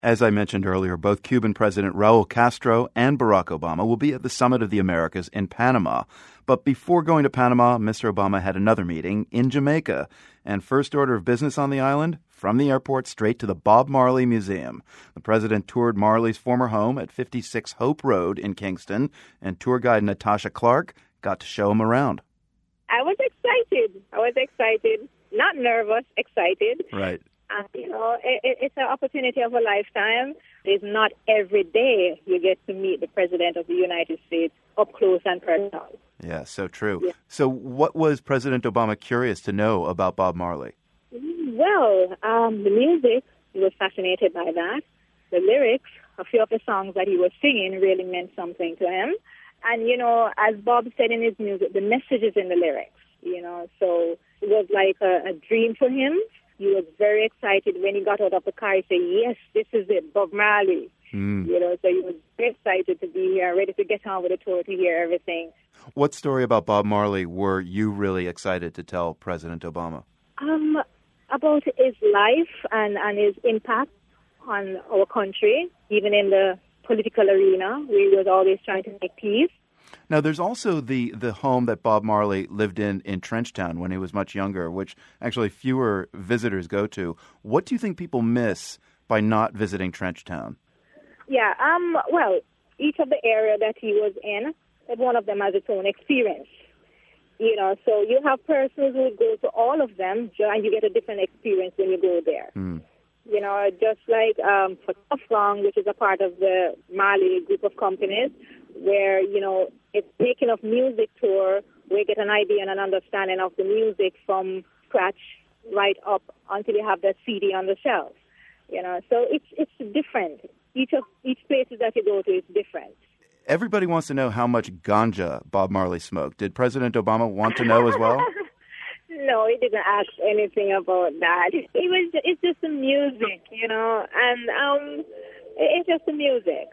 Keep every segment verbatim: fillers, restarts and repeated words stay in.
As I mentioned earlier, both Cuban President Raul Castro and Barack Obama will be at the Summit of the Americas in Panama. But before going to Panama, Mister Obama had another meeting in Jamaica. And first order of business on the island, from the airport straight to the Bob Marley Museum. The president toured Marley's former home at fifty-six Hope Road in Kingston, and tour guide Natasha Clark got to show him around. I was excited. I was excited. Not nervous, excited. Right. Uh, you know, it, it's an opportunity of a lifetime. It's not every day you get to meet the President of the United States up close and personal. Yeah, so true. Yeah. So what was President Obama curious to know about Bob Marley? Well, um, the music, he was fascinated by that. The lyrics, a few of the songs that he was singing really meant something to him. And, you know, as Bob said in his music, the message is in the lyrics, you know. So it was like a, a dream for him. He was very excited when he got out of the car. He said, yes, this is it, Bob Marley. Mm. You know, so he was very excited to be here, ready to get on with the tour, to hear everything. What story about Bob Marley were you really excited to tell President Obama? Um, about his life and, and his impact on our country, even in the political arena, where he was always trying to make peace. Now, there's also the, the home that Bob Marley lived in in Trenchtown when he was much younger, which actually fewer visitors go to. What do you think people miss by not visiting Trenchtown? Yeah, um, well, each of the area that he was in, one of them has its own experience. You know, so you have persons who go to all of them, and you get a different experience when you go there. Mm. You know, just like um, for Tough Gong, which is a part of the Marley group of companies, where, you know, it's making of music tour, where you get an idea and an understanding of the music from scratch right up until you have that C D on the shelf. You know, so it's it's different. Each of each places that you go to is different. Everybody wants to know how much ganja Bob Marley smoked. Did President Obama want to know as well? No, he didn't ask anything about that. It was it's just the music, you know, and um, it's just the music.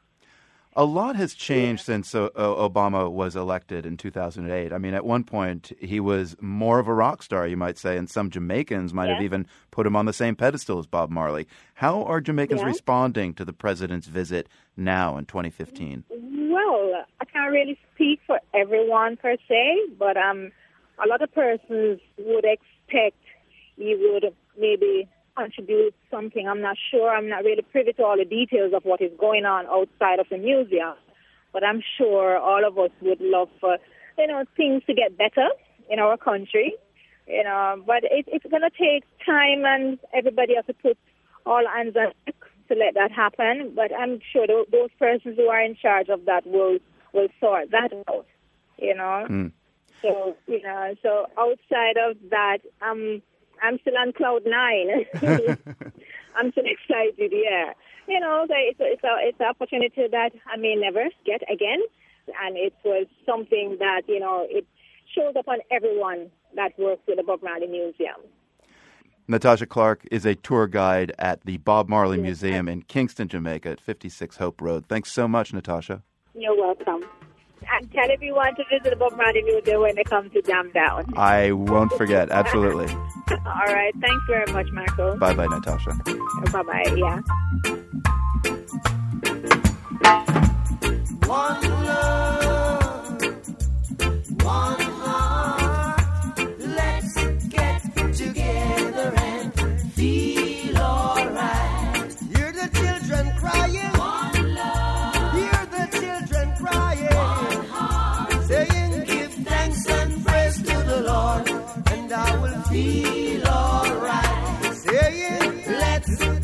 A lot has changed yeah. since uh, Obama was elected in two thousand eight. I mean, at one point, he was more of a rock star, you might say, and some Jamaicans might yeah. have even put him on the same pedestal as Bob Marley. How are Jamaicans yeah. responding to the president's visit now in twenty fifteen? Well, I can't really speak for everyone per se, but um, a lot of persons would expect he would maybe contribute something. I'm not sure. I'm not really privy to all the details of what is going on outside of the museum. But I'm sure all of us would love for, you know, things to get better in our country. You know, but it, it's going to take time, and everybody has to put all hands on deck to let that happen. But I'm sure th- those persons who are in charge of that will will sort that out. You know. Mm. So you know, so outside of that, um. I'm still on cloud nine. I'm still excited, yeah. You know, it's a, it's a, it's an opportunity that I may never get again. And it was something that, you know, it shows up on everyone that works with the Bob Marley Museum. Natasha Clark is a tour guide at the Bob Marley yes, Museum in Kingston, Jamaica at fifty-six Hope Road. Thanks so much, Natasha. You're welcome. And tell everyone to visit the Bob Marley Museum when they come to Jam Down. I won't forget, absolutely. All right. Thanks very much, Marco. Bye-bye, Natasha. Bye-bye, yeah. One love, one heart, let's get together and feel alright. Hear the children crying. One love. Hear the children crying. One heart. Saying, give thanks and praise to the Lord, and I will feel alright. Saying, let's